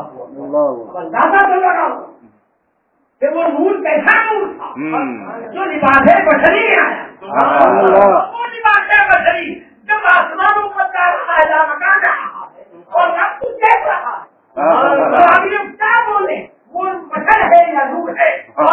اندازہ تو لگاؤ کہ وہ نور کیسا نور تھا جو لباس بشری آیا. وہ لباس بشری جب آسمانوں پر جا رہا ہے مکان رہا ہے اور رب کچھ دیکھ رہا ہے تو ابھی ہم کیا بولے وہ بشر ہے یا نور ہے؟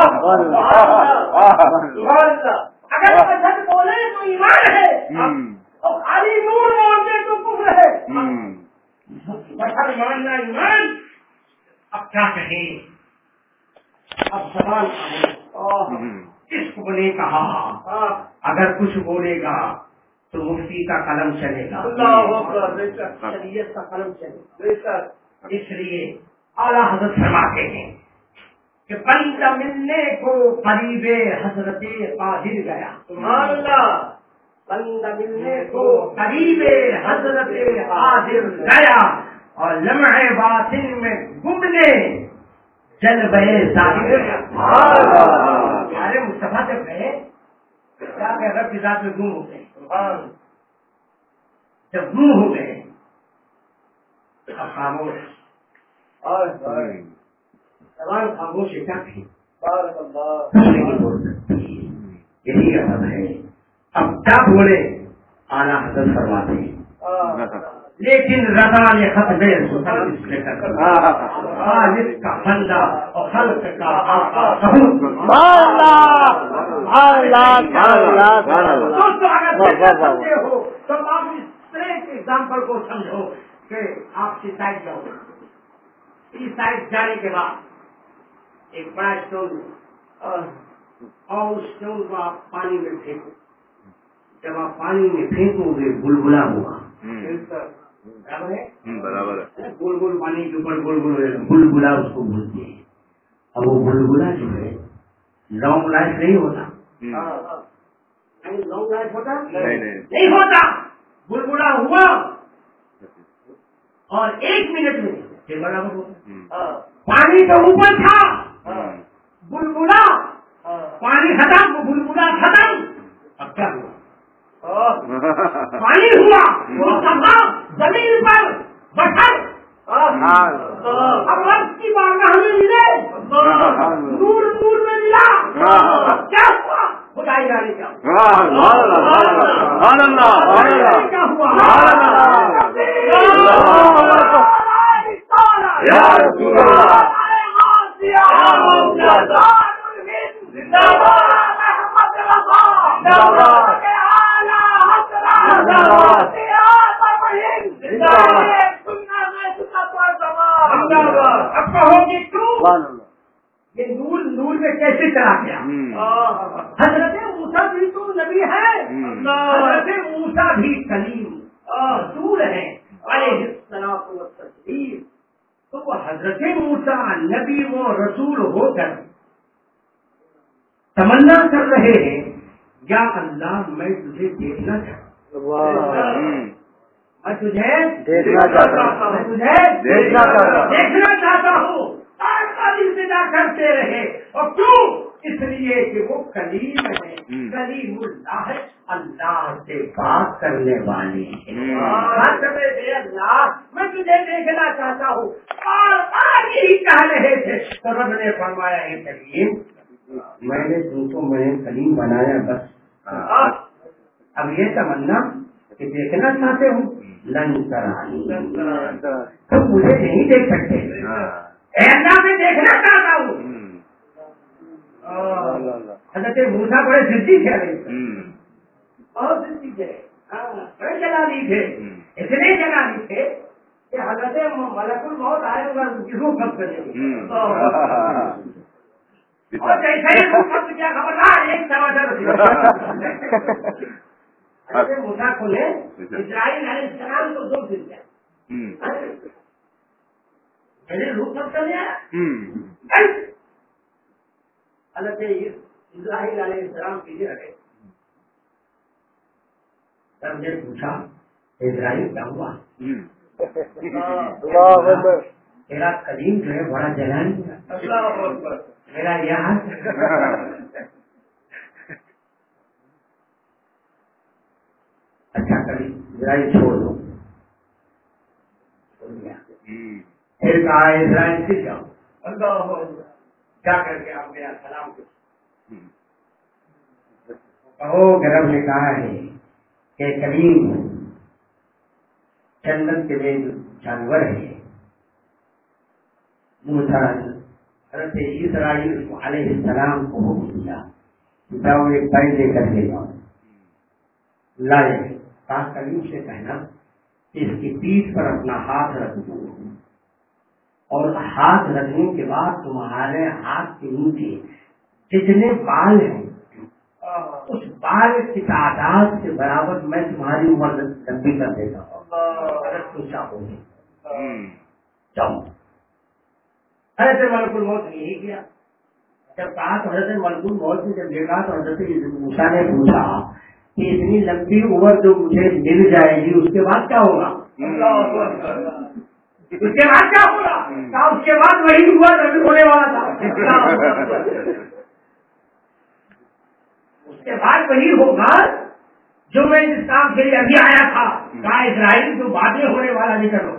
اگر بشر بولے تو ایمان ہے اور خالی نور بولتے تو کفر ہے. بشر ماننا ایمان. اب کیا کہیں اب زبان کس کو نے کہا اگر کچھ بولے گا تو مفتی کا قلم چلے گا, شریعت کا قلم چلے گا. اس لیے اعلیٰ حضرت فرماتے ہیں کہ بندہ ملنے کو قریب حضرت قادر گیا. سبحان اللہ. بندہ ملنے کو قریب حضرت قادر گیا اور لمحے باطن میں گمنے جلوے ظاہر گیا. پیارے مصطفیٰ جب گئے کیا کہ رب کی ذات میں گم ہو گئے. جب گم ہو گئے اب خاموش زبان خاموش کیا تھی یہی ادب ہے. اب کیا بولے اعلیٰ حضرت فرماتے ہیں لیکن رضا نے ختم خالق کا بندہ اور خلق کا آقا. دوستوں اگر سمجھے ہو تو آپ اس طرح کے ایگزامپل کو سمجھو کہ آپ سی سائڈ جاؤ. سی سائڈ جانے کے بعد ایک بڑا اسٹون اور اس اسٹون کو آپ پانی میں پھینکو. جب آپ پانی میں پھینکو گے بلبلا ہوگا. برابر ہے. گول گول پانی کے اوپر گول گول بلبلا اس کو بولتے ہیں. اب وہ بلبلا جو ہے لانگ لائف نہیں ہوتا. لانگ لائف ہوتا نہیں ہوتا. بلبلا ہوا اور 1 منٹ میں برابر ہوتا. پانی تو اوپر تھا بلبلا پانی ختم بلبلا ختم. اب کیا ہوا پانی ہوا زمین پر بشر. اب رب کی بارگاہ میں ملے نور نور میں ملا کیا ہوا خدائی جانے کیا اب کہو گے کیوں یہ نور نور میں کیسے چلا گیا؟ حضرت موسیٰ بھی تو نبی ہے. حضرت موسیٰ بھی کلیم رسول ہے علیہ الصلوۃ والتسلیم. تو وہ حضرت موسیٰ نبی و رسول ہو کر تمنا کر رہے ہیں یا اللہ میں تجھے دیکھنا چاہتا ہوں. میں تجھے دیکھنا چاہتا ہوں. آج کا انتظار کرتے رہے اور کیوں؟ اس لیے کہ وہ کلیم ہے. کلیم اللہ ہے اللہ سے بات کرنے والی ہے. اللہ میں تجھے دیکھنا چاہتا ہوں. اور یہی کہہ رہے تھے تو رب نے فرمایا ہے کلیم میں نے تم کو میں کلیم بنایا بس. اب یہ تمنا کہ دیکھنا چاہتے ہوں لن کرانی تم مجھے نہیں دیکھ سکتے. اللہ میں دیکھنا چاہتا ہوں. حضرت موسیٰ بڑے ضدی تھے بہت ضدی تھے بڑے جلالی تھے. اتنے جلالی تھے کہ حضرت ملک الموت آئے گا روح قبض کرنے اور جیسے ہی روح قبض کیا خبردار ایک سماچار حضرت موسیٰ کو نے اسرائیل علیہ السلام کو 2 دن کیا میں نے روح قبض کر لیا. حضرت اسرائیل علیہ السلام پیچھے ہٹے. سب نے پوچھا اسرائیل کیا ہوا؟ تیرا کلیم جو ہے بڑا جلال میرا یہاں اچھا کلیم اسرائیل چھوڑ دو. پھر کہا اسرائیل پھر جاؤ، اللہ جا کر کے آپ میرا سلام کہو کہ رب نے کہا ہے کہ کلیم جنت کے لیے جانور ہے، موسیٰ حضرت اسرائیل علیہ السلام کو حکم دیا جاؤ ایک بیل لے کر کے جاؤ، لائے پاک کلیم سے کہنا کہ اس کی پیٹھ پر اپنا ہاتھ رکھ دو، اور ہاتھ رکھنے کے بعد تمہارے ہاتھ کے نیچے جتنے بال ہیں اس بال کی تعداد کے برابر میں تمہاری عمر لمبی کر دیتا ہوں اگر تم چاہو گے۔ چاہو حضرت ملک الموت نے یہی کیا، جب کہا تو حضرت ملک الموت نے جب دیکھا تو حضرت موسیٰ نے پوچھا کہ اتنی لمبی عمر جو مجھے مل جائے گی اس کے بعد کیا ہوگا؟ اس کے بعد کیا ہوگا؟ اس کے بعد وہی ہوا جو ہونے والا تھا، اس کے بعد وہی ہوگا جو میں اس کام کے لیے ابھی آیا تھا، کہا اسرائیل جو باتیں ہونے والا نہیں کرو،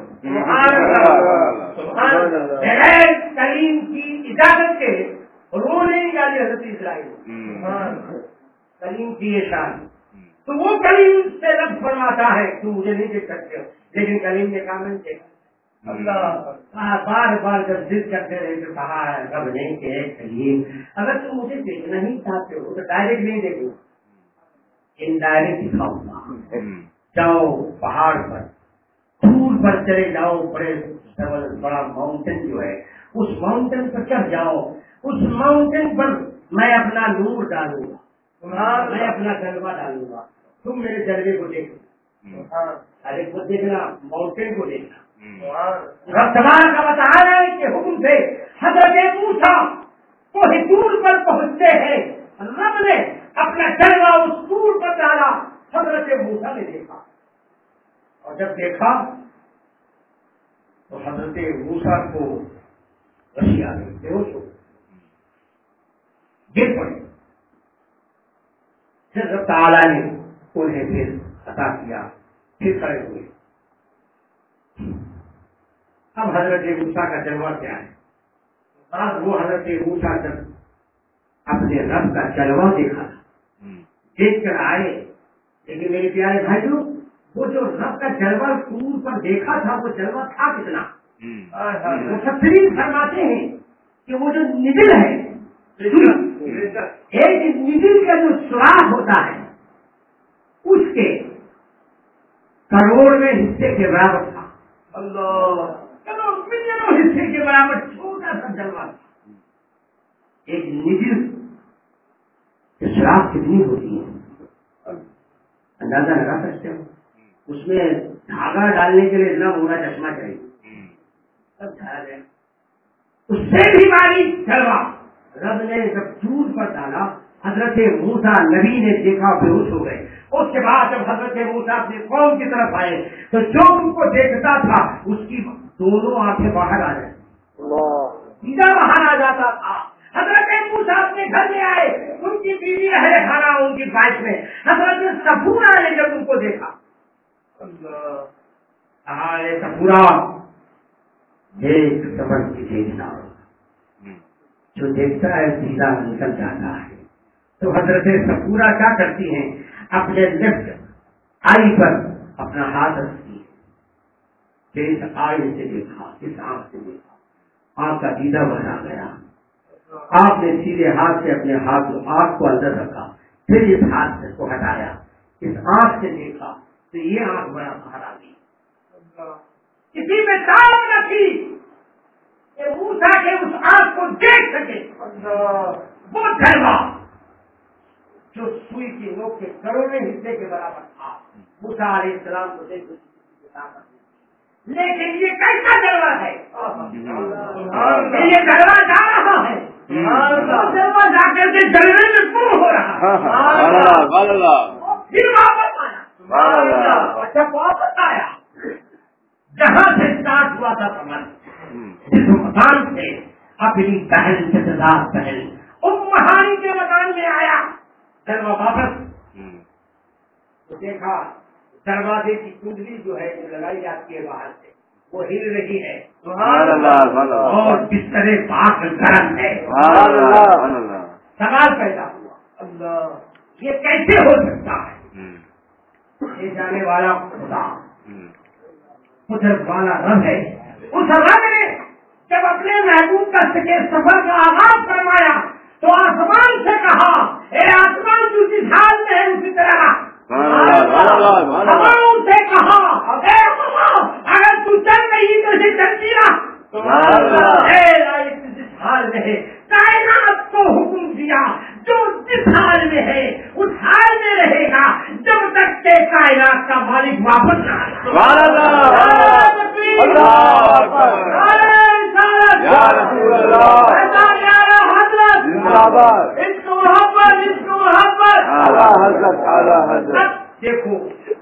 بغیر کلیم کی اجازت کے رونے والی حضرت اسرائیل کلیم کی یہ شان، تو وہ کلیم سے رب فرماتا ہے تم مجھے نہیں دیکھ سکتے ہو، لیکن کلیم نے کہا میں دیکھا، اللہ بار بار جب ضد کرتے رہے تو کہا ہے رب نے کہ کلیم اگر تم مجھے دیکھنا ہی چاہتے ہو تو ڈائریکٹ نہیں دیکھو، انڈائریکٹ دکھاؤں گا، جاؤ پہاڑ پر دور پر چلے جاؤ، بڑا ماؤنٹین جو ہے اس ماؤنٹین پر چڑھ جاؤ، اس ماؤنٹین پر میں اپنا نور ڈالوں گا، میں اپنا جلوہ ڈالوں گا، تم میرے جلوے کو دیکھو، ارے خود دیکھنا ماؤنٹین کو دیکھنا، رب تبارک و تعالی کے حکم سے حضرت موسیٰ کوہ طور پر پہنچتے ہیں، رب نے اپنا جلوہ اس طور پر ڈالا، حضرت موسیٰ نے دیکھا، اور جب دیکھا تو حضرت موسیٰ کو وحی آ گئی، بےہوش ہو گر پڑے، پھر رب تعالی نے انہیں پھر عطا کیا، پھر کھڑے ہوئے۔ اب حضرت موسیٰ کا جلوہ کیا ہے؟ بعد وہ حضرت موسیٰ جب اپنے رب کا جلوہ دیکھا دیکھ کر آئے، لیکن میرے پیارے بھائیوں وہ جو رب کا جلوہ دور پر دیکھا تھا وہ جلوہ تھا کتنا؟ مفسرین فرماتے ہیں کہ وہ جو نڈل ہے، ایک نڈل کا جو سوراخ ہوتا ہے اس کے کروڑویں حصے کے برابر تھا، ملینوں حصے کے برابر چھوٹا سا جلوہ تھا۔ ایک نڈل کی سوراخ کتنی ہوتی ہے اندازہ لگا سکتے ہو؟ اس میں دھاگا ڈالنے کے لیے اتنا بڑا چشمہ چاہیے، اس سے بھی باری جلوہ رب نے جب دور پر ڈالا، حضرت موسیٰ نبی نے دیکھا بےہوش ہو گئے۔ اس کے بعد جب حضرت موسیٰ اپنے قوم کی طرف آئے تو جو ان کو دیکھتا تھا اس کی دونوں آنکھیں باہر آ جاتی، سیدھا باہر آ جاتا تھا۔ حضرت موسیٰ اپنے گھر میں آئے، ان کی بیوی اہل خانہ ان کی بائک میں، حضرت صفورہ نے جب ان کو دیکھا، صفورہ دیکھ سمجھ کے دیکھنا، جو دیکھتا ہے سیدھا نکل جاتا ہے۔ تو حضرت صفورہ کیا کرتی ہیں؟ اپنے لیفٹ آئی پر اپنا ہاتھ رکھتی ہے، کہ اس آئی سے دیکھا، اس آنکھ سے دیکھا، آنکھ کا دیدہ بنا گیا۔ آپ نے سیدھے ہاتھ سے اپنے آنکھ کو اندر رکھا، پھر اس ہاتھ سے کو ہٹایا، اس آنکھ سے دیکھا تو یہ آنکھ بڑا باہر آ گئی۔ کسی میں داؤ نہ تھی کہ موسیٰ کے اس آنکھ کو دیکھ سکے۔ وہ جلوہ جو سوئی کی نوک کے کروڑویں حصے کے برابر تھا، موسیٰ علیہ السلام کو دیکھ لیکن یہ کیسا جلوہ ہے؟ یہ جلوہ جا رہا ہے، جلوہ جا کر کے جلوے میں گم ہو رہا ہے، پھر واپس آیا، جب واپس آیا جہاں سے اسٹارٹ ہوا تھا سفر، جس مکان سے اپنی بہن جداد بہن ہانی کے مکان میں آیا، جلوہ واپس تو دیکھا دروازے کی کنڈلی جو ہے جو لگائی جاتی ہے باہر سے وہ ہل رہی ہے اور بستر پاک گرم ہے. سوال پیدا ہوا اللہ یہ کیسے ہو سکتا ہے؟ یہ جانے والا خدا قدرت والا رب ہے. اس رب نے جب اپنے محبوب کا سفر کا آغاز فرمایا تو آسمان سے کہا اے آسمان تو جس حال میں ہے اسی طرح. ہواؤں سے کہا اے ہوا اگر تو چل رہی تو اسے چلتی رہا. جس حال میں ہے کائنات کو حکم دیا جو جس حال میں ہے اس حال میں رہے گا جب تک کہ کائنات کا مالک واپس نہ دیکھو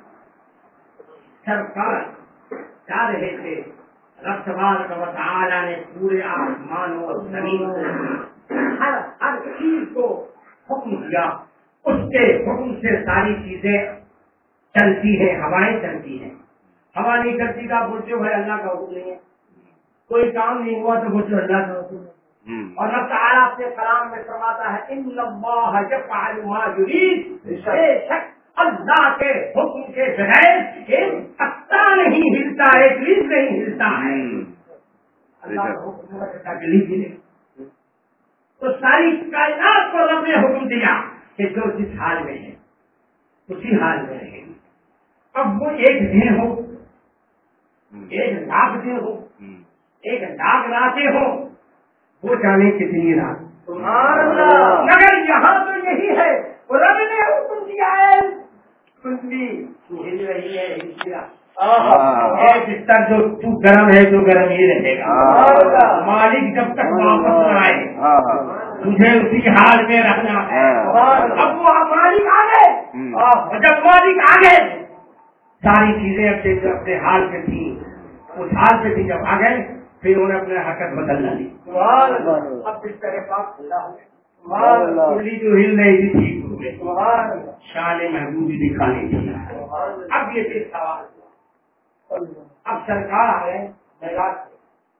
سرکار جا رہے تھے. رب تبارک و تعالی نے پورے آسمان اور زمین ہر چیز کو حکم دیا. اس کے حکم سے ساری چیزیں چلتی ہیں. ہوائیں چلتی ہیں. ہوا نہیں چلتی کا بولتے ہوئے اللہ کا حکم نہیں ہے. کوئی کام نہیں ہوا تو بولتے اللہ کا حکم ہے. اور رب تعالیٰ اپنے کلام میں فرماتا ہے ان اللہ یفعل ما یرید. بے شک اللہ کے حکم کے بغیر ایک پتا نہیں ہلتا ایک لیف نہیں ہلتا ہے. اللہ کا حکم ہوتا کہ لیف ہلے. تو ساری کائنات کو رب نے حکم دیا کہ جو جس حال میں ہے اسی حال میں رہے گی. اب وہ ایک دن ہو ایک لاکھ دن ہو ایک لاکھ راتیں ہو وہ جانے کتنی رات. مگر یہاں تو یہی ہے رب نے حکم دیا ہے کنڈلی ہل رہی ہے. بستر جو تو گرم ہے تو گرم ہی رہے گا. مالک جب تک واپس نہ آئے تجھے اسی حال میں رہنا ہے. اب وہ مالک آ گئے. جب مالک آ گئے ساری چیزیں اپنے حال پہ تھی. اس حال پہ تھی جب آ گئے پھر انہوں نے اپنے حرکت بدلنا لی. اب بستر پاک کھلا ہو گئی. جو ہل رہی تھی ٹھیک ہو گئی. شان محبوبی دکھانے کی. اب یہ پھر سوال اب سرکار آ گئے میدان سے.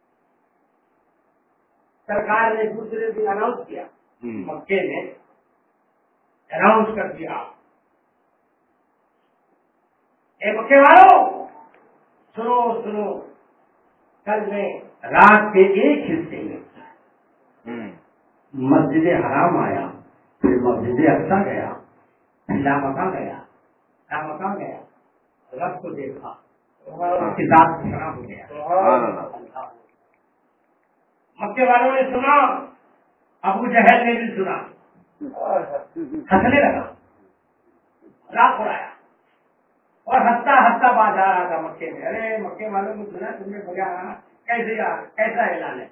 سرکار نے دوسرے دن اناؤنس کیا مکے میں اناؤنس کر دیا اے مکے والوں سنو سنو کل میں رات کے ایک حصے میں مسجد حرام آیا پھر مسجد اقصی گیا پھر لامکہ گیا رب کو دیکھا کتاب کھڑا ہو گیا. مکے والوں نے سنا ابو جہل نے بھی سنا ہنسنے لگا راک اڑایا اور ہنستا باز آ رہا تھا مکے میں. ارے مکے والوں نے سنا تم نے بگا کیسا اعلان ہے.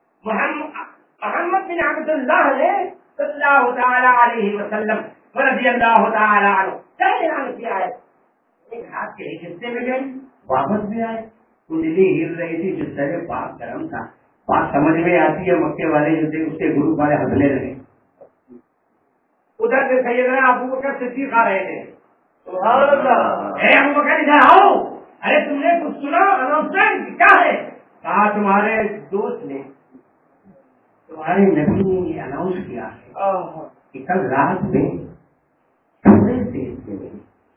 محمد بن عبد اللہ نے صلی اللہ تعالی علیہ وسلم رضی اللہ تعالی عنہ کیا اعلان کیا ہے. ایک ہاتھ کے ایک حصے میں گئی واپس بھی آئے. کنڈلی ہل رہی تھی جس طرح پاک گرم تھا. بات سمجھ میں آتی ہے مکے والے جو تھے اس کے گروپ والے ہنسنے لگے. ادھر سے سیدنا ابو بکر صدیق آ رہے تھے. ابو بکر ادھر آؤ. ارے تم نے کچھ سنا اناؤنسمنٹ کیا ہے. کہا تمہارے دوست نے تمہارے نبی نے یہ اناؤنس کیا ہے کہ کل رات میں تھوڑے دیر کے لیے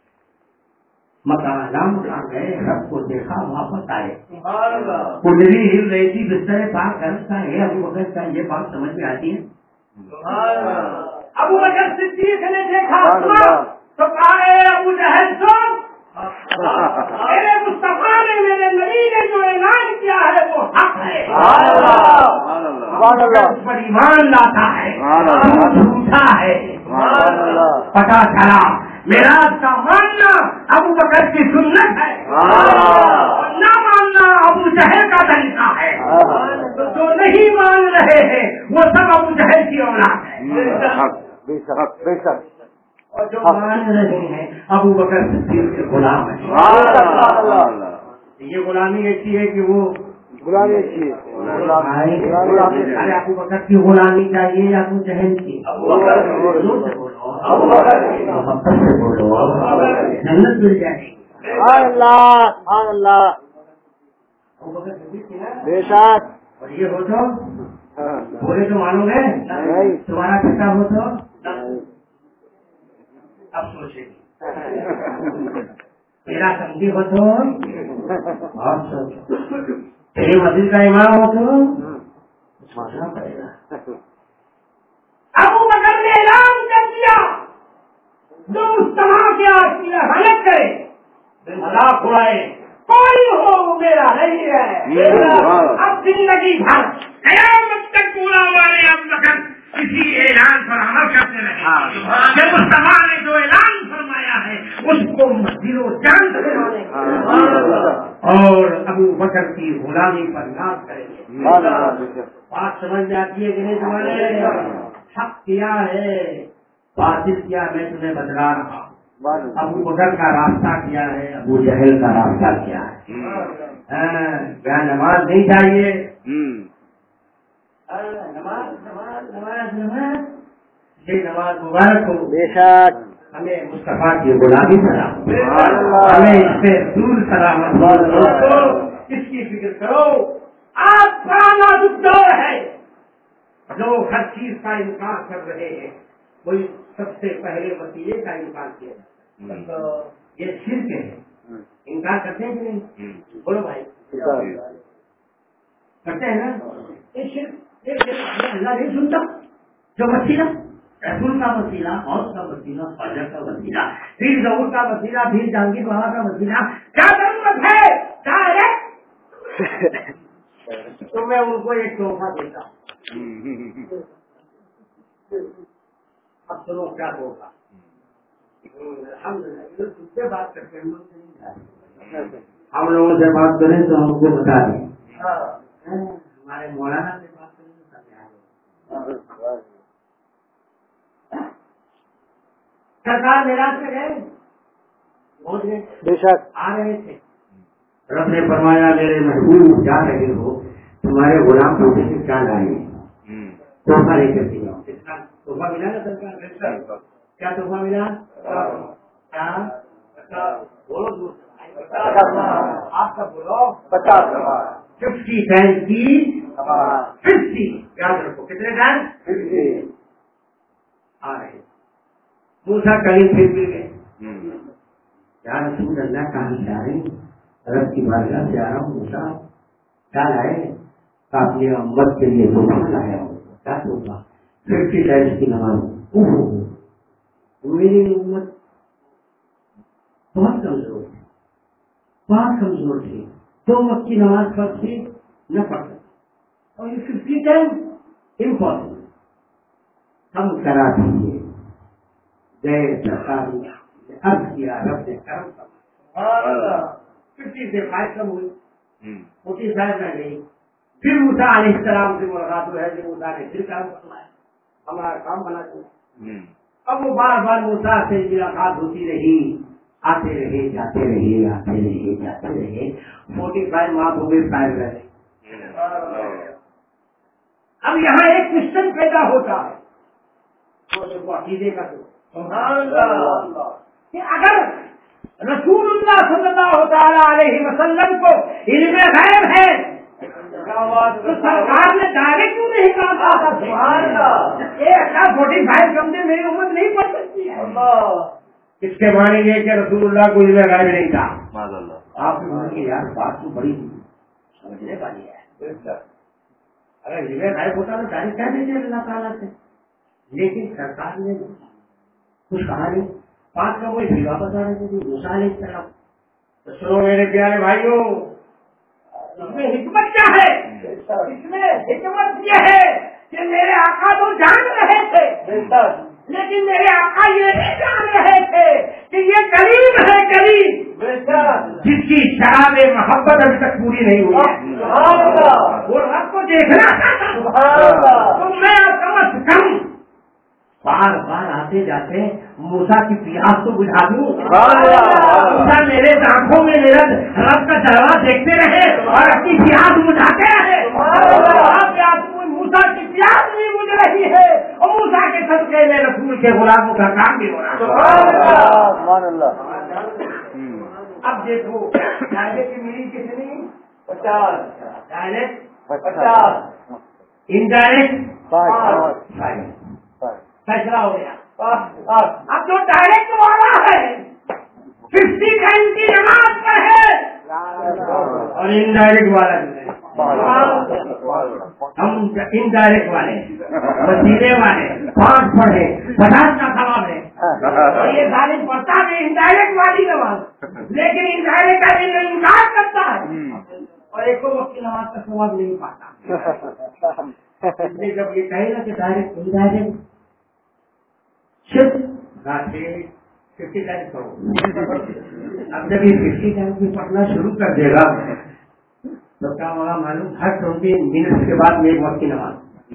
مکان گئے رب کو دیکھا واپس آئے. کنڈلی ہل رہی تھی بستر پاک گرم تھا. ابو بکر کا یہ بات سمجھ میں آتی ہے. ابو بکر صدیق نے دیکھا تو کہا ابو جہل سن میرے مصطفیٰ نے میرے نبی نے جو اعلان کیا ہے وہ حق ہے. اس پر ایمان لاتا ہے جھوٹا ہے. پتا چلا میراث کا ماننا ابو بکر کی سنت ہے اور نہ ماننا ابو جہل کا طریقہ ہے. تو جو نہیں مان رہے ہیں وہ سب ابو جہل کی اولاد ہے اور جو مان رہے ہیں ابو بکر صدیق کے غلام ہیں. یہ غلامی ایسی ہے کہ وہ غلامی اچھی ہے. ارے ابو بکر کی غلامی چاہیے یا ابو جہل کی. محبت سے بولو جنت مل جائے گی. اللہ بے شک. اور یہ ہو تو بولے تو معلوم ہے تمہارا کتاب ہو تو اب سوچے تیرا سمجھی ہو تو اور سوچو تیرے مسجد کا امام ہو تو سوچنا پڑے گا. ابو بکر نے اعلان کر دیا جو مجتمع کے آج کی حالت کرے مذاق اڑائے کوئی ہو میرا نہیں ہے. اب زندگی بھر قیامت تک پورا والے اب تک کسی اعلان پر عمل کرتے رہے. جب مجتمع نے جو اعلان فرمایا ہے اس کو دل و جان سے مانے اور ابو بکر کی غلامی پر ناز کریں گے. بات سمجھ میں آتی ہے کہ نہیں تمہارے حق کیا ہے باطل کیا میں تمہیں بتلا رہا ہوں. ابو بکر کا راستہ کیا ہے ابو جہل کا راستہ کیا ہے. کیا نماز نہیں چاہیے یہ نماز مبارک ہو. بے شک. ہمیں مصطفیٰ کی غلامی سلامت ہمیں اس سے دور سلامت. اس کی فکر کرو. آپ پرانا دور ہے لوگ ہر چیز کا انکار کر رہے ہیں. وہی سب سے پہلے وسیلے کا انکار کیا یہ شرک ہے. انکار کرتے ہیں کہ نہیں بولو بھائی کرتے ہیں نا. یہ شرک اللہ نہیں سنتا. جو وسیلہ رسول کا وسیلہ اور کا وسیلہ فجر کا وسیلہ پھر ظہور کا وسیلہ پھر جہانگیر بابا کا وسیلہ کیا ضرورت ہے ڈائریکٹ. تو میں ان کو ایک تحفہ دیتا ہوں. اب سنو کیا ہوگا. بات کرتے ہیں ہم لوگوں سے بات کریں تو ہم کو بتا دیں. ہمارے مولانا سے بات کریں تو سرکار میراث میں گئے پہنچ گئے. بے شک. آ رہے تھے رب نے فرمایا میرے محبوب جا رہے ہو تمہارے غلام کو کیا لائے تحفہ لے کر دیا. تحفہ ملا نا سرکار. کیا تحفہ ملا کیا بولو آپ کا بولو 50 سینٹ کی 50 یاد رکھو کتنے ٹائم 50 آ رہے. موسیٰ کہیں پھر بھی گئے یا رسول اللہ کہاں جا رہے ہیں رب کی بارگاہ سے آ رہا ہوں. موسیٰ کیا لائے اپنی امت کے لیے تحفہ لایا ہوں. کیا تحفہ 50 سینٹ کی نماز. میری امت بہت کمزور ہے بہت کمزور تھی. 2 وقت کی نماز پڑھتی نہ پڑھ سکتی اور یہ 50 ٹائم امپورٹنٹ ہم کرا دیجیے. گئے سرکار عرض کیا رب نے کرم کرا 50 سے 5 کم ہوئی. موٹی صاحب نہ گئی. پھر موسیٰ علیہ السلام سے ملاقات ہے جو موسیٰ نے پھر کام کروایا ہمارا کام بنا دیا. اب وہ بار بار موسیٰ سے ملاقات ہوتی رہی. آتے رہے جاتے رہے آتے رہے جاتے رہے. 45 ماہ ہو گئے 5 رہے. اب یہاں ایک کوشچن پیدا ہوتا ہے عقیدے کا کہ اگر رسول اللہ صلی اللہ تعالی علیہ وسلم کو علم غیب ہے تو سرکار نے ڈائریکٹ کیوں نہیں کہا تھا 45 کمزے میری امت نہیں پڑھ سکتی ہے. اس کے مانیں گے کہ رسول اللہ کو علم غیب نہیں تھا. آپ یار بات تو بڑی سمجھنے والی ہے. اگر علم غیب ہوتا تو ڈائریکٹ کہہ دیتے اللہ تعالیٰ سے. لیکن سرکار نے کچھ کہا نہیں. 5 کا کوئی بھیگا بتا رہے تھے موسیٰ علیہ السلام. تو سنو میرے پیارے بھائیوں اس میں حکمت کیا ہے. اس میں حکمت یہ ہے کہ میرے آقا تو جان رہے تھے لیکن میرے آقا یہ نہیں جان رہے تھے کہ یہ کریم ہے کریم جس کی شراب محبت ابھی تک پوری نہیں ہوئی ہے. وہ رب کو دیکھنا چاہتا تو میں کم از کم بار بار آتے جاتے موسیٰ کی پیاس تو بجھا دوں. موسیٰ میرے آنکھوں میں میرا رب کا جلوہ دیکھتے رہے اور اپنی پیاس بجھاتے رہے. موسیٰ کی پیاس بھی بجھ رہی ہے اور موسیٰ کے صدقے میں رسول کے غلاموں کا کام بھی ہو رہا ہے. اب دیکھو فائدے کی میری کتنی 50 ڈائریکٹ 50 انڈائریکٹ 5 فیصلہ ہو گیا. اب جو ڈائریکٹ والا ہے 50 ٹائم کی نماز پر ہے اور انڈائریکٹ والا جو ہے ہم انڈائریکٹ والے وسیلے والے 5 پڑھے 50 کا ثواب ہے. اور یہ ظالم پڑھتا ہے انڈائریکٹ والی نماز لیکن انڈائریکٹ کا انکار کرتا ہے اور ایک وقت کی نماز کا ثواب نہیں پاتا. اس لیے جب یہ کہے نا کہ ڈائریکٹ انڈائریکٹ صرف 50 ٹائم کرو. اب جب یہ 50 ٹائم کی پڑھنا شروع کر دے گا تو کیا ہوگا معلوم؟ ہر 20 منٹ کے بعد ایک وقت کی نماز,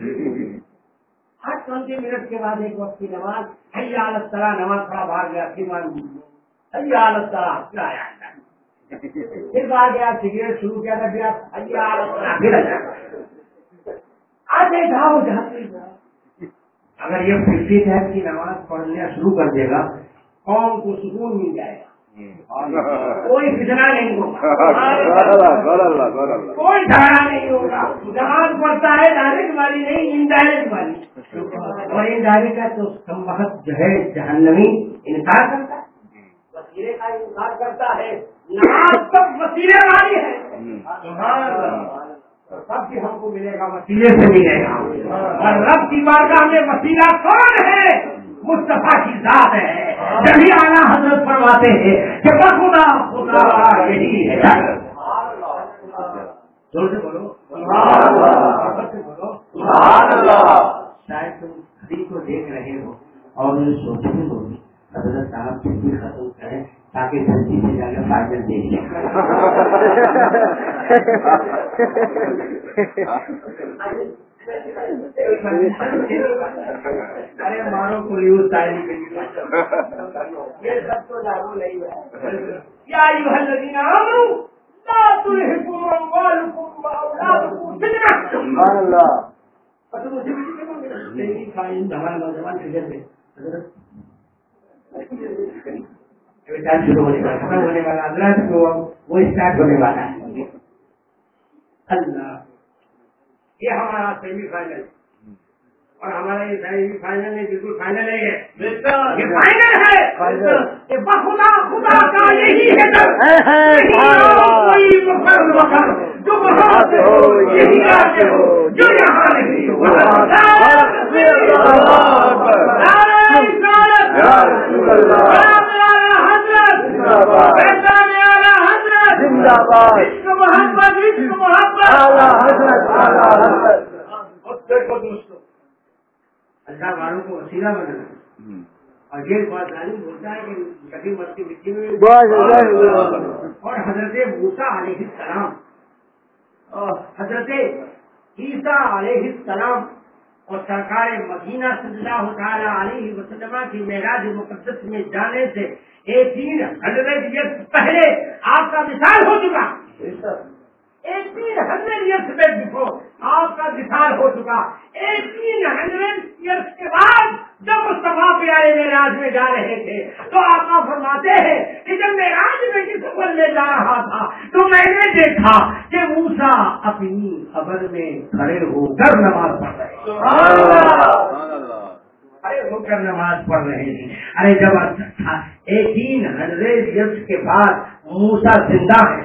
ہر 20 منٹ کے بعد ایک وقت کی نماز. حی علی الصلاۃ, نماز پڑھا باہر گیا پھر حی علی الصلاۃ پھر آیا, پھر باہر گیا سگریٹ شروع کیا تھا, پھر حی علی الصلاۃ پھر آیا. آتے جاؤ جاتے جاؤ. اگر یہ 50 ٹائم کی نماز پڑھنا شروع کر دے گا قوم کو سکون مل جائے گا, کوئی فتنہ نہیں ہوگا, کوئی جھگڑا نہیں ہوگا. نماز پڑھتا ہے ڈائریکٹ والی نہیں انڈائریکٹ والی, اور انڈائریکٹ ہے تو کم وقت جو ہے جہنمی انکار کرتا ہے, وسیلے کا انکار کرتا ہے. نماز سب وسیلے والی ہے, سب کی ہم کو ملے گا وسیلے سے ملے گا. اور رب کی بارگاہ میں وسیلہ کون ہے؟ مصطفیٰ کی ذات ہے. جبھی اعلیٰ حضرت فرماتے ہیں کہ خدا خدا یہی ہے. زور سے بولو شاید تم حدیث کو دیکھ رہے ہو اور سوچ رہے ہو حضرت صاحب چھٹی ختم کریں تاکہ جلدی سے جا کر فائدہ دے دیں. ارے مارو کو نیوز تعلیم یہ سب تو لاگو نہیں ہے. کیا ایھا الذین آمنوا لا تلھکم اموالکم واولادکم سبحان اللہ. ہمارے نوجوان فکر میں شروع ہونے والا ختم ہونے والا حضرت کو وہ اسٹارٹ ہونے والا ہے. اللہ یہ ہمارا سیمی فائنل, اور ہمارا یہ سیمی فائنل نہیں بالکل فائنل نہیں ہے, یہ فائنل ہے. یہ بخدا خدا کا یہی ہے کوئی مقرر جو وہاں سے ہو یہی آتے ہو جو یہاں نہیں ہو. اللہ والوں کو وسیلہ بنانا, اور یہ بات ظالم بولتا ہے کہ کبھی مت کی مٹی میں. اور حضرت موسیٰ علیہ السلام اور حضرت عیسیٰ علیہ السلام اور سرکار مدینہ صلی اللہ تعالی علیہ وسلم کی معراج مقدس میں جانے سے 1800 ایئرس پہلے آپ کا وصال ہو چکا. 1800 ایئرس بفور آپ کا وصال ہو چکا. 1800 ایئرس کے بعد جب مصطفیٰ پیارے معراج میں جا رہے تھے تو آقا فرماتے ہیں کہ جب معراج میں کی سفر میں جا رہا تھا تو میں نے دیکھا کہ موسیٰ اپنی قبر میں کھڑے ہو کر نماز پڑھ رہے ہیں. ارے ہو کر نماز پڑھ رہے ہیں. ارے جب 1800 ایئرس کے بعد موسیٰ زندہ ہے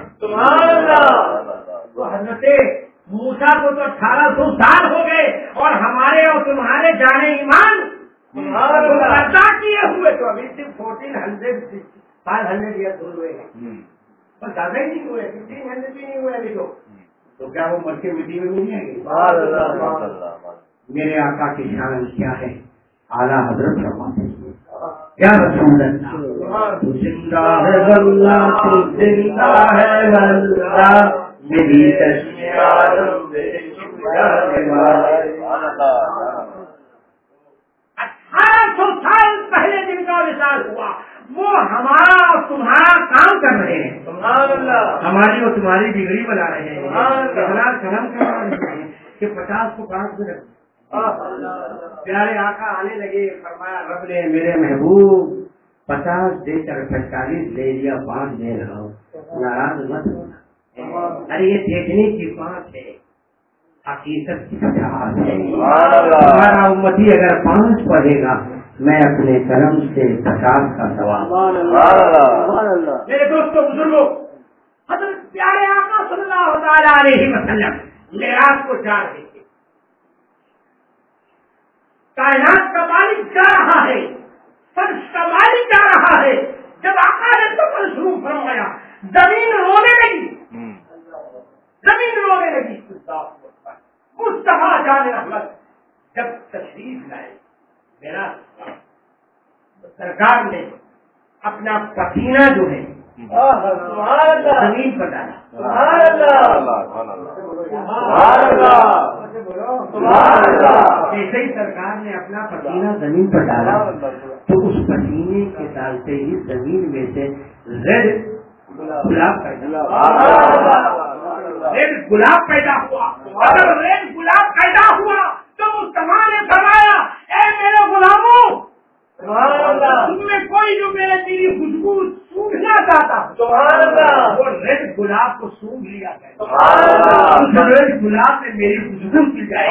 تو حضرت موسیٰ کو تو 1800 سال ہو گئے اور ہمارے اور تمہارے جانے ایمان ادا کیے ہوئے تو ابھی صرف 500 ایئرس ہوئے ہیں, اور زیادہ ہی نہیں ہوئے, 1500 بھی نہیں ہوئے ابھی تو کیا وہ مر کے مٹی میں نہیں آئے گی؟ میرے آقا کی شان کیا ہے؟ اعلیٰ حضرت فرماتے ہیں یا رسول اللہ تو زندہ ہے واللہ, تو زندہ ہے واللہ, میری تشمیار 1800 سال پہلے جن کا وصال ہوا وہ ہمارا اور تمہارا کام کر رہے ہیں. سبحان اللہ. ہماری اور تمہاری بگڑی بنا رہے ہیں. اتنا کرم کروا رہے ہیں کہ 50 کو 5 میں رکھ. پیارے آقا آنے لگے, فرمایا رب نے میرے محبوب 50 دے کر 45 لے لیا, 5 لے رہا ہوں, ناراض مت ہونا. ارے یہ دیکھنے کی بات ہے، حقیقت کی جہاز ہے. ہمارا امتی اگر 5 پڑھے گا میں اپنے کرم سے 50 کا ثواب. میرے دوستوں بزرگوں، حضرت پیارے آقا صلی اللہ تعالی علیہ وسلم معراج کو جا رہے تھے. کائنات کا مالک جا رہا ہے، فرش کا مالک جا رہا ہے. جب آقا نے سفر شروع فرمایا زمین رونے لگی، زمین رونے لگی. مصطفیٰ جان رحمت جب تشریف لائے میرا سرکار نے اپنا پسینہ جو ہے زمین پر ڈالا. جیسے ہی سرکار نے اپنا پسینہ زمین پر ڈالا تو اس پسینے کے ڈالتے ہی زمین میں سے ریڈ گلاب پیدا ہوا. اگر ریڈ گلاب پیدا ہوا تو مصطفیٰ نے فرمایا اے میرے غلاموں، تم میں کوئی جو میرے تیری خوشبو سونگھنا چاہتا وہ ریڈ گلاب کو سونگھ لیا گیا. اس ریڈ گلاب میں میری خوشبو مل جائے.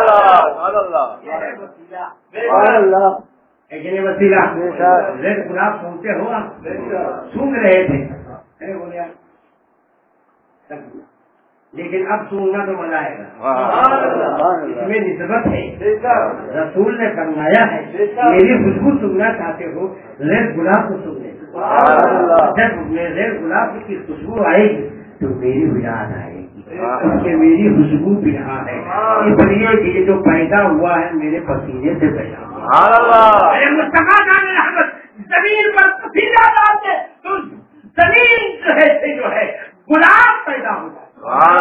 وسیلہ ریڈ گلاب سونگتے ہو سونگ رہے تھے لیکن اب سونگنا تو مزہ آئے گا. اس میں نسبت ہے. رسول نے فرمایا ہے میری خوشبو سننا چاہتے ہو ریڈ گلاب کو سننے. جب ریڈ گلاب کی خوشبو آئے گی تو میری یاد آئے گی کیونکہ میری خوشبو بھی یہاں ہے. اس لیے یہ جو پیدا ہوا ہے میرے پسینے سے پیدا ہوا. زمین پر پسینہ ڈالتے تو زمین جو ہے گلاب پیدا ہو جائے.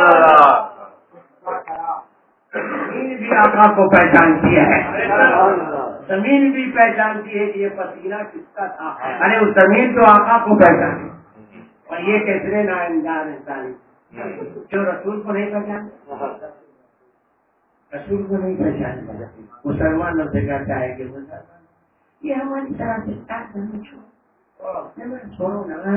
زمین بھی آقا کو پہچانتی ہے، زمین بھی پہچانتی ہے کہ یہ پسینہ کس کا تھا. ارے اس زمین تو آقا کو پہچانے. اور یہ کیسے ناانداز انسان جو رسول کو نہیں پہچانتے، رسول کو نہیں پہچانتے. مسلمان سے کہتا ہے کہ یہ ہماری طرح سے چھوڑو نہ.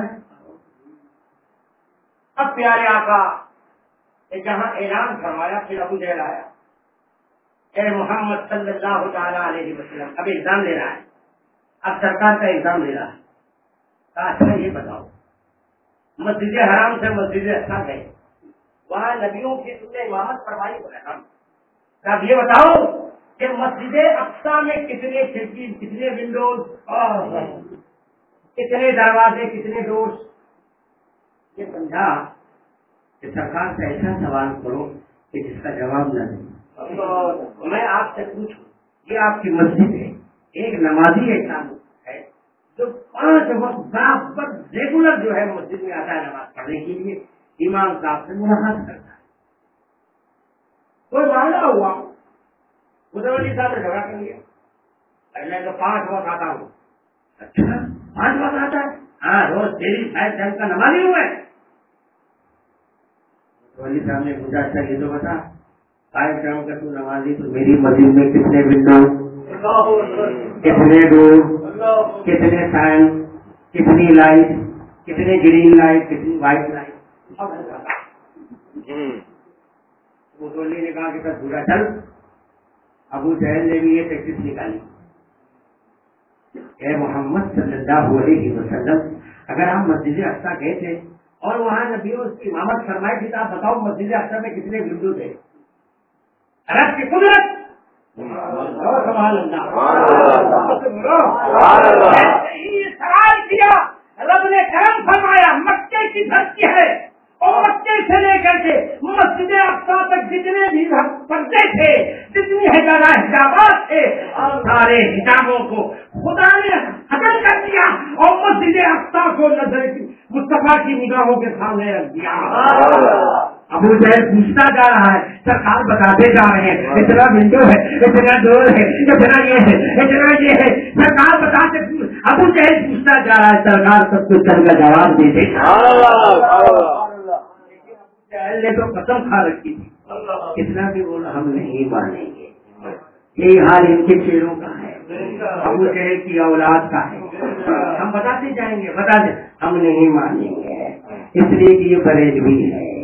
اب پیارے آقا جہاں اعلان فرمایا پھر ابو جہل آیا. اے محمد صلی اللہ تعالی علیہ وسلم اب ایگزام لے رہا ہے، اب سرکار کا ایگزام لے رہا ہے. اچھا یہ بتاؤ مسجد حرام سے مسجد اقصی گئے، وہاں نبیوں کی تم نے امامت فرمائی بولا. اب یہ بتاؤ کہ مسجد اقصی میں کتنے کھڑکی، کتنے ونڈوز، کتنے دروازے، کتنے ڈورز. یہ سمجھا کہ سرکار سے ایسا سوال کرو کہ جس کا جواب نہ دے. میں آپ سے پوچھوں، یہ آپ کی مسجد ہے، ایک نمازی ایسا ہے جو 5 وقت برابر ریگولر جو ہے مسجد میں آتا ہے نماز پڑھنے کے لیے، امام صاحب سے ملاقات کرتا ہے. کوئی معاملہ ہوا ادھر علی صاحب نے جھگڑا کر لیا، میں تو 5 وقت آتا ہوں. اچھا 5 وقت آتا ہے؟ ہاں روز ڈیلی 5 ٹائم کا نمازی ہوں میں. علی صاحب نے پوچھا اچھا یہ تو بتا 5 ٹائم کا تو نمازی تو میری مسجد میں کتنے ونڈو، کتنے ڈور، کتنے فین، کتنی لائٹ، کتنے گرین لائٹ، کتنی وائٹ لائٹ. متولی نے کہا کہ سر پورا چل. ابو جہل نے بھی یہ پریکٹس نکالی. اے محمد صلی اللہ علیہ وسلم اگر آپ مسجد اقصی گئے تھے اور وہاں نبیوں کی امامت فرمائی تھی تو آپ بتاؤ مسجد اقصی میں کتنے ونڈو تھے؟ رب کی قدرت سوال کیا. رب نے کرم فرمایا مکے کی دھرتی ہے اور مکے سے لے کر کے مسجد اقصی تک جتنے بھی پردے تھے، جتنی حجابات تھے، سارے حجابوں کو خدا نے ختم کر دیا اور مسجد اقصی کو نظر مصطفیٰ کی نگاہوں کے سامنے رکھ دیا. ابو جہل پوچھتا جا رہا ہے، سرکار بتاتے جا رہے ہیں اتنا ونڈو ہے، اتنا ڈور ہے، اتنا یہ ہے، اتنا یہ ہے. سرکار بتاتے، ابو جہل پوچھتا جا رہا ہے، سرکار سب کچھ کا جواب دے دے. جہل نے تو قسم کھا رکھی تھی کتنا بھی بولا ہم نہیں مانیں گے. یہی حال ان کے شیروں کا ہے، ابو جہل کی اولاد کا ہے. ہم بتاتے جائیں گے، بتا دیں ہم نہیں مانیں گے اس لیے کہ یہ بریلوی ہے.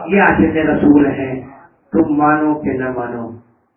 یہ عاشق رسول ہیں، تم مانو کہ نہ مانو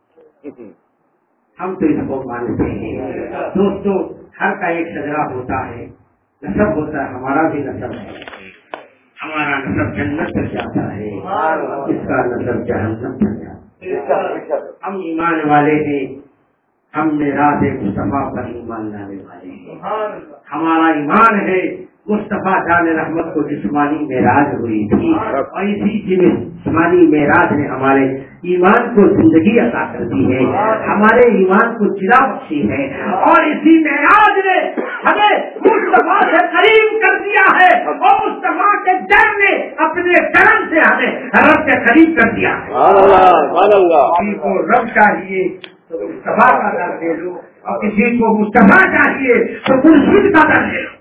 ہم تو اس کو مانتے ہیں۔ دوستو ہر کا ایک شجرا ہوتا ہے، نسب ہوتا ہے، ہمارا بھی نسب ہے، ہمارا نسب جنت تک جاتا ہے، اس کا نسب جہنم تک جاتا ہے۔ ہم ایمان والے ہیں، ہم نے راز مصطفیٰ پر ایمان لانے والے ہیں، ہمارا ایمان ہے مصطفیٰ جان رحمت کو جسمانی معراج ہوئی تھی، اور اسی جسمانی معراج نے ہمارے ایمان کو زندگی عطا کر دی ہے، ہمارے ایمان کو چلا بخشی ہے، اور اسی معراج نے ہمیں مصطفیٰ سے قریب کر دیا ہے، اور مصطفیٰ کے در نے اپنے کرم سے ہمیں رب کے قریب کر دیا ہے۔ کسی کو رب چاہیے تو مصطفیٰ کا در دے لو، اور کسی کو مصطفیٰ چاہیے تو مرشد کا در دے لو۔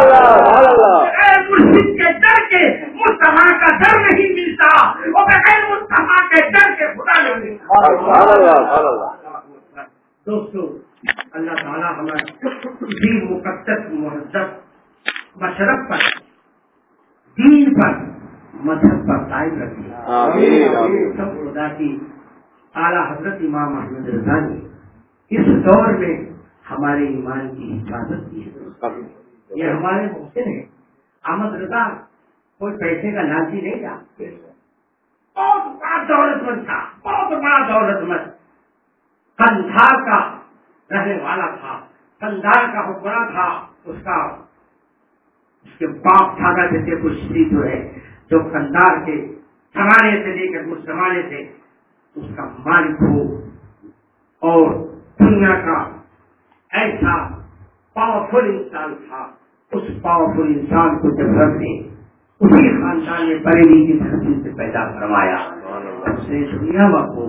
مرشد کے در کے مصطفیٰ کا در نہیں ملتا، اور بغیر مصطفیٰ کے در کے خدا نہیں ملتا۔ دوستو اللہ تعالیٰ ہمیں اسی مقدس مہذب مشرف پر، دین پر، مذہب پر قائم رکھے۔ سب خدا کی اعلیٰ حضرت امام احمد رضا نے اس دور میں ہمارے ایمان کی حفاظت کی ہے۔ یہ ہمارے محسن ہیں، احمد رضا کوئی پیسے کا لالچی نہیں تھا، بہت بڑا دولت مند تھا، بہت بڑا دولت مند، قندھار کا رہنے والا تھا، قندھار کا حکمراں تھا، اس کے باپ دادا جیسے کچھ جو ہے جو قندھار کے زمانے سے لے کر اس زمانے سے اس کا مالک ہو، اور دنیا کا ایسا پاورفل انسان تھا۔ اس پاورفل انسان کو جب رب نے اسی خاندان میں بریلی کی دھرتی سے پیدا کروایا، اس نے دنیا کو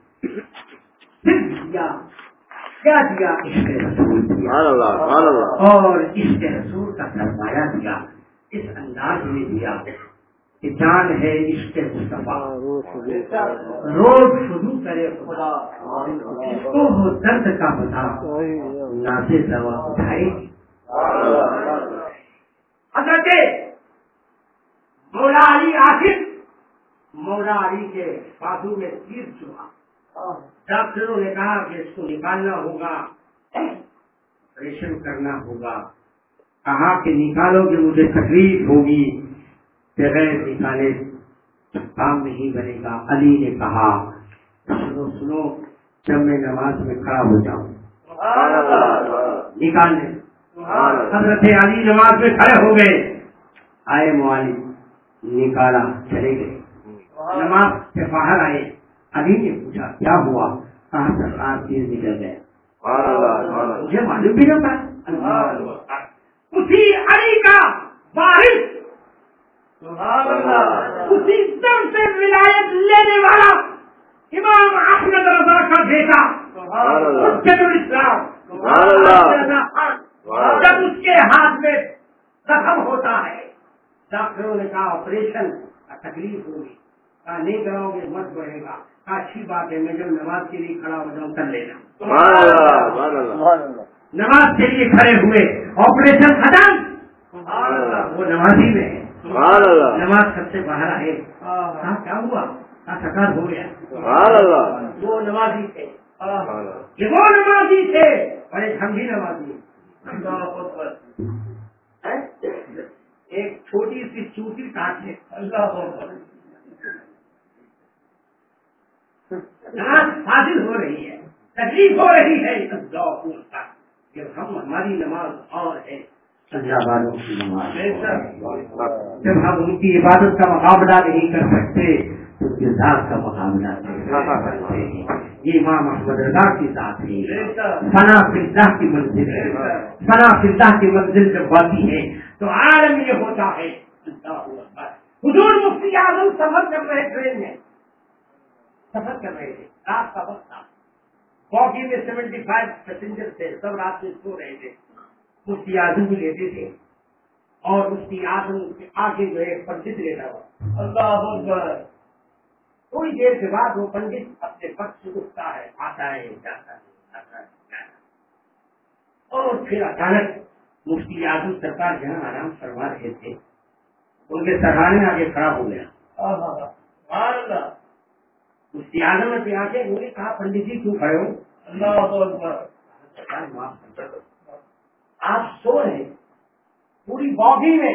دیا، کیا دیا؟ عشق رسول دیا، اور عشق رسول کا سرمایہ دیا، اس انداز میں دیا کہ جان ہے عشق مصطفیٰ، روز شروع کرے خدا، اس کو ہو درد کا پتا، نازے دوا اٹھائے۔ حضرت مولا علی عاشق، مولا علی کے بازو میں تیر چبھا، ڈاکٹروں نے کہا کہ اس کو نکالنا ہوگا، آپریشن کرنا ہوگا، کہا کہ نکالو گے مجھے تکلیف ہوگی، بغیر نکالے کام نہیں بنے گا۔ علی نے کہا سنو جب میں نماز میں کھڑا ہو جاؤں نکالنے۔ حضرت علی نماز میں کھڑے ہو گئے، آئے موالد، نکالا، چلے گئے، نماز سے باہر آئے، علی نے پوچھا کیا ہوا؟ کہاں سرکار تیر نکل گئے، مجھے معلوم بھی نہ تھا۔ اسی علی کا وارث، اسی دم سے ولایت لینے والا امام احمد رضا کا بیٹا حجت الاسلام، جب اس کے ہاتھ میں زخم ہوتا ہے، ڈاکٹروں نے کہا آپریشن تکلیف ہوگی، کہا نہیں کراؤ گے مت بڑھے گا، کہا اچھی بات ہے، میں جب نماز کے لیے کھڑا ہو جاؤں کر لینا۔ نماز کے لیے کھڑے ہوئے، آپریشن ختم، وہ نمازی میں ہے، نماز سب سے باہر آئے، کہا کیا ہوا؟ کہا سکار ہو گیا۔ وہ نمازی تھے، یہ وہ نمازی تھے، اور ایک ہم بھی نمازی ہیں۔ ایک چھوٹی سی چوٹی کاٹ ہے، نماز حاصل ہو رہی ہے، تکلیف ہو رہی ہے، جب ہماری نماز اور ہے اللہ والوں کی نماز، جب ہم ان کی عبادت کا مقابلہ نہیں کر سکتے تو ان کی ذات کا مقابلہ نہیں کر سکتے ہیں۔ یہ امام احمد رضا کی ذات ہے، فنا فی اللہ کی منزل ہے، فنا فی اللہ کی منزل جب آتی ہے تو عالم یہ ہوتا ہے۔ حضور مفتی اعظم سفر کر رہے، ٹرین میں سفر کر رہے تھے، رات کا وقت تھا، باقی میں 75 پیسنجر تھے، سب رات میں سو رہے تھے، مفتی اعظم بھی لیتے تھے، اور مفتی اعظم کے آگے جو ہے پنڈت لیتا ہوا، اللہ اکبر۔ تھوڑی دیر کے بعد وہ پنڈت اپنے پد سے اٹھتا ہے، آتا ہے، جاتا ہے، آتا ہے، جاتا ہے، اور پھر اچانک مفتی اعظم سرکار جہاں آرام فرما رہے تھے ان کے سرحانے آگے کھڑا ہو گیا، مفتی اعظم نے پیار سے انہوں نے کہا پنڈت جی کیوں کھڑے ہو؟ اللہ آپ سو رہے پوری باڈی میں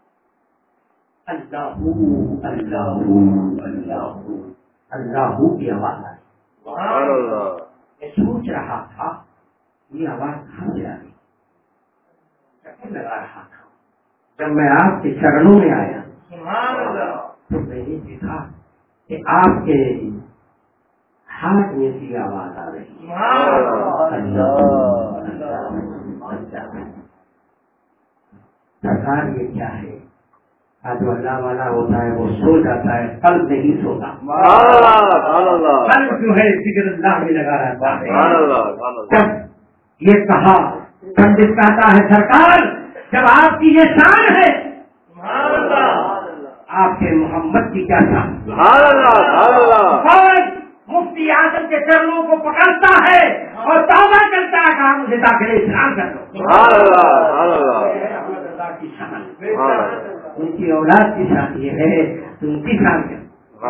اللہ اللہ اللہ اللہ کی آواز آئی. میں سوچ رہا تھا یہ آواز کہاں سے آئی, چکر لگا رہا تھا. جب میں آپ کے چرنوں میں آیا تو میں نے دیکھا کہ آپ کے ہاتھ میں سی آواز آ رہی. سرکار یہ کیا ہے؟ جو اللہ والا ہوتا ہے وہ سو جاتا ہے, قلب نہیں سوتا. قلب جو ہے ذکر اللہ میں لگا رہتا ہے. جب یہ کہا پنڈت کہتا ہے سرکار جب آپ کی یہ شان ہے آپ کے محمد کی کیا شان. مفتی اعظم کے چرنوں کو پکڑتا ہے اور توبہ کرتا ہے کہ مجھے داخل اسلام کر دو. کی شان ان کی اولاد کی شان یہ ہے ان کی شان کیا.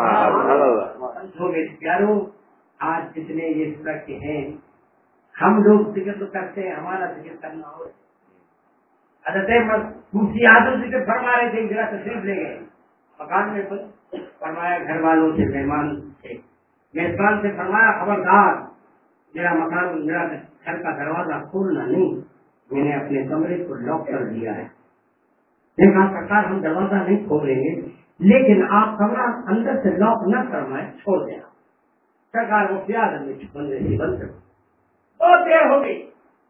میرے پیاروں آج جتنے یہ طرح کے ہیں ہم لوگ ذکر تو کرتے ہیں, ہمارا ذکر کرنا ہو. حضرت مفتی اعظم ذکر فرما رہے تھے, ذرا تشریف لے گئے مکان میں فرمایا گھر والوں سے مہمان تھے, میزبان سے فرمایا خبردار میرا مکان میرا گھر کا دروازہ کھولنا نہیں, میں نے اپنے کمرے کو لاک کر دیا ہے. دیکھا سرکار ہم دروازہ نہیں کھولیں گے لیکن آپ کمرہ اندر سے لاک نہ کروائیں, چھوڑ دینا. سرکار وہ پیاز میں بند کر. بہت دیر ہو گئی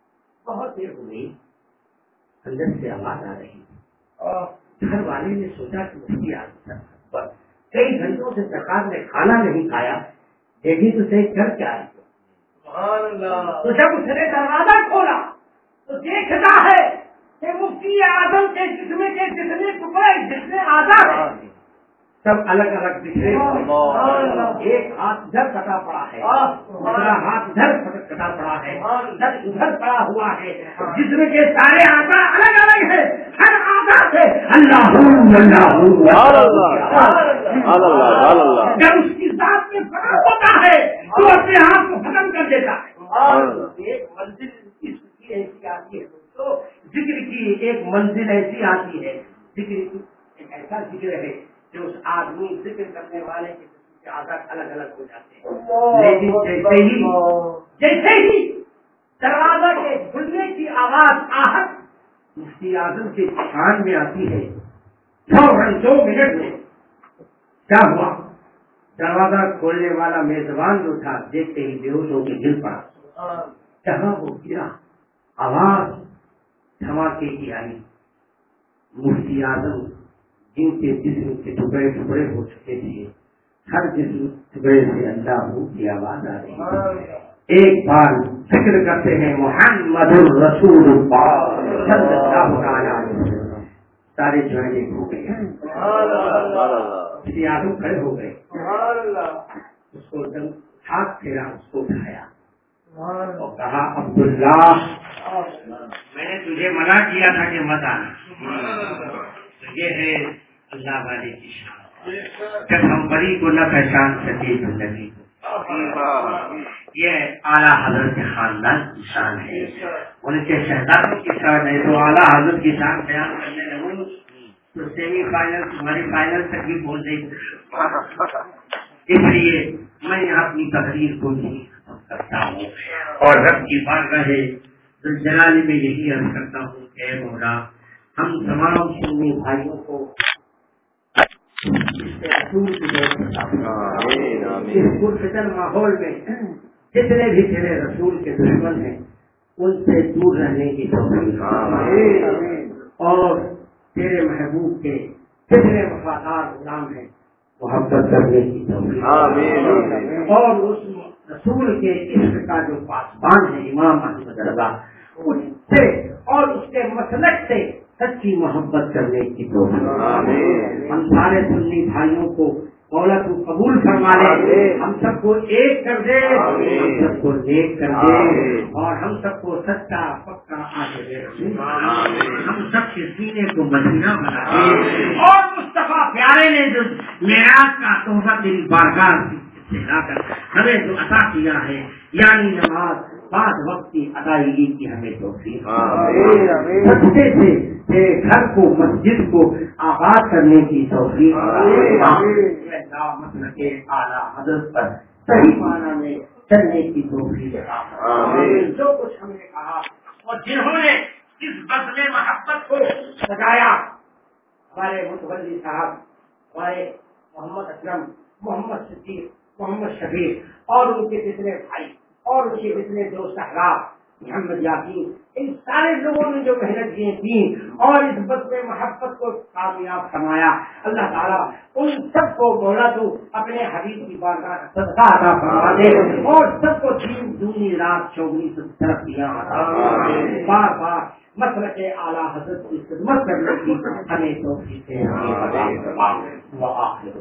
اندر سے آواز آ رہی. گھر والے نے سوچا کہ مفتی اعظم کئی گھنٹوں سے سرکار نے کھانا نہیں کھایا, دیکھی تو صحیح کر کے آئے. تو جب اس نے دروازہ کھولا تو دیکھتا ہے کہ مفتی اعظم کے جسم کے جتنے ٹکڑے جتنے آزاد ہیں سب الگ الگ بکھرے. ایک ہاتھ ادھر کٹا پڑا ہے, دوسرا ہاتھ ادھر کٹا پڑا ہے, ادھر پڑا ہوا ہے. جسم کے سارے آزاد الگ الگ ہیں, ہر آزاد سے اللہ جب اس کی ذات میں فرق ہوتا ہے تو اپنے ہاتھ کو ختم کر دیتا ہے. ایک منزل ایسی آتی ہے تو ذکر کی ایک منزل ایسی آتی ہے, ذکر کی ایک ایسا ذکر ہے جو اس آدمی ذکر کرنے والے کے عادت الگ الگ ہو جاتے ہیں. لیکن جیسے ہی دروازہ کے کھلنے کی آواز آہٹ مفتی اعظم کے کان میں آتی ہے, 2 منٹ میں کیا ہوا, دروازہ کھولنے والا میزبان جو تھا دیکھتے ہی بے ہوش ہو کے گر پڑا. جہاں وہ گرا آواز دھماکے کی آئی. مفتی اعظم جن کے جسم کے ٹکڑے ٹکڑے ہو چکے تھے ہر جسم ٹکڑے سے اللہ کی آواز آ رہی ہے. ایک بار ذکر کرتے ہیں محمد الرسول صلی اللہ علیہ وسلم. سارے جوائنے ہو گئے, مفتی اعظم کھڑے ہو گئے, اس کو ہاتھ پھیرا, اس کو اٹھایا اور کہا عبداللہ میں نے تجھے منع کیا تھا کہ مت آنا. یہ ہے اللہ والے کی شان. جب ہم بڑی کو نہ پہچان سکے تو نبی کو, یہ اعلیٰ حضرت کے خاندان کی شان ہے, ان کے شہزادوں کی شان ہے. تو اعلیٰ حضرت کی شان بیان کرنے لگوں تو سیمی فائنل تمہاری فائنل تک بھی پہنچ گئی. اس لیے میں اپنی تقریر کو نہیں کرتا ہوں اور رب کی بارگاہ جلالی میں یہی عرض کرتا ہوں کہ اے مولا ہم تمام سنی بھائیوں کو اس پرفتن ماحول میں جتنے بھی تیرے رسول کے دشمن ہیں ان سے دور رہنے کی توفیق اور تیرے محبوب کے جتنے وفادار غلام ہیں محبت کرنے کی توفیق اور اس رسول کے عشق کا جو پاسبان ہے امام احمد رضا اس سے اور اس کے مسلک سے سچی محبت کرنے کی توفیق. ہم سارے سنی بھائیوں کو مولا تو قبول فرما لے، ہم سب کو ایک کر دے، ہم سب کو نیک کر دے، اور ہم سب کو سچا پکا عاشق، ہم سب کے سینے کو مدینہ بنا دے، اور مصطفیٰ پیارے نے جو معراج کا تحفہ تیری بارگاہ سے لا کر ہمیں جو عطا کیا ہے، یعنی نماز 5 وقت کی ادائیگی کی ہمیں توفیق، سجدے سے گھر کو مسجد کو آباد کرنے کی توفیق، مسلک اعلیٰ حضرت پر صحیح معنی میں چلنے کی توفیق، جو کچھ ہم نے کہا اور جنہوں نے اس بزم محبت کو سجایا، ہمارے متولی صاحب، ہمارے محمد اسلم، محمد صدیق، محمد شفیق، اور ان کے جتنے بھائی اور ان کے جتنے دوست احباب، محمد یاسین، ان سارے لوگوں نے جو محنت کی اور اس بزم محبت کو کامیاب فرمایا، اللہ تعالیٰ ان سب کو مولا تو اپنے حبیب کی بارگاہ کا صدقہ عطا فرما دے، اور سب کو دین دنیا رات چوگنی ترقیاں عطا فرما دے، بار بار مسلک اعلیٰ حضرت کی خدمت کرنے کی ہمیں توفیق دے۔